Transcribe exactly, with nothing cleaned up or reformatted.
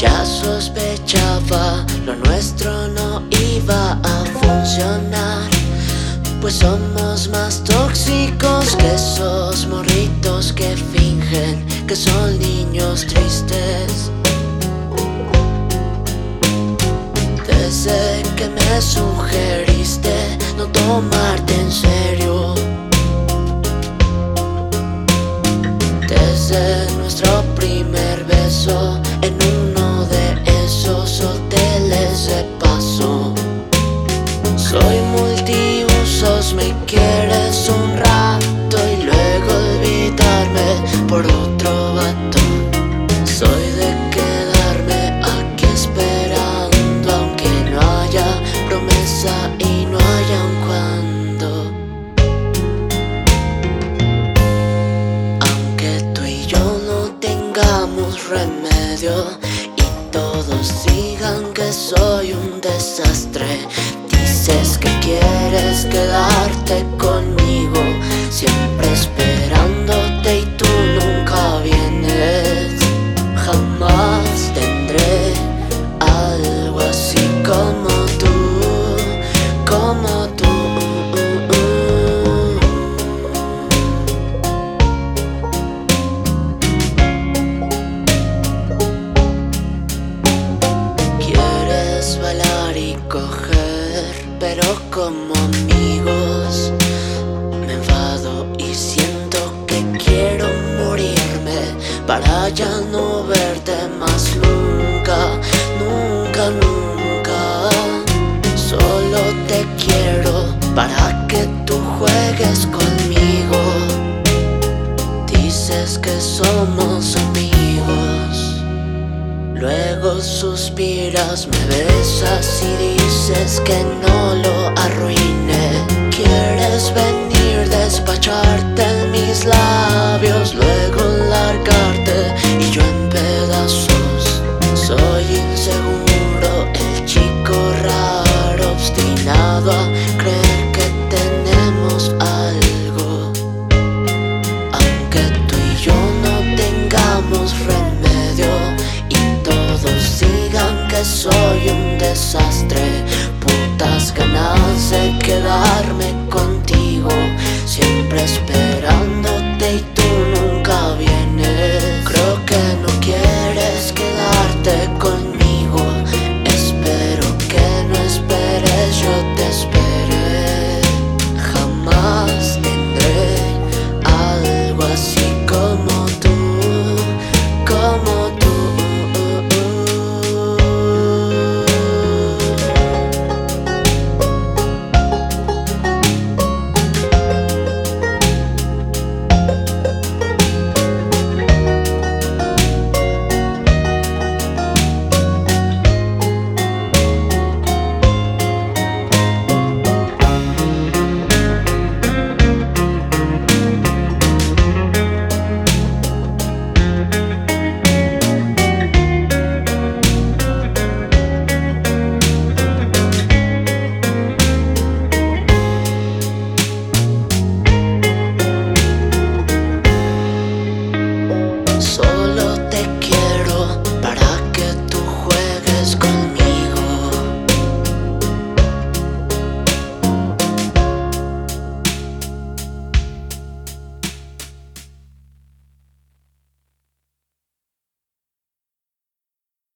Ya sospechaba, lo nuestro no iba a funcionar, pues somos más tóxicos que esos morritos que fingen que son niños tristes. Desde que me sugeriste no tomarte en serio, desde nuestro primer beso en uno de esos hoteles de paso. Soy multiusos, me quieres un rato y luego olvidarme por otro vato. Soy de quedarme aquí esperando, aunque no haya promesa y no haya un cuándo. Aunque tú y yo no tengamos remedio y todos digan que soy un desastre, dices que quieres quedarte conmigo, siempre esperándote y tú nunca vienes. Jamás tendré algo así como tú, como tú. Quieres bailar y coger, pero como amigos me enfado y siento que quiero morirme para ya no verte más nunca, nunca, nunca. Solo te quiero para que tú juegues conmigo. Dices que somos amigos, luego suspiras, me besas y dices que no lo arruine. Quieres venir, despacharte en mis labios,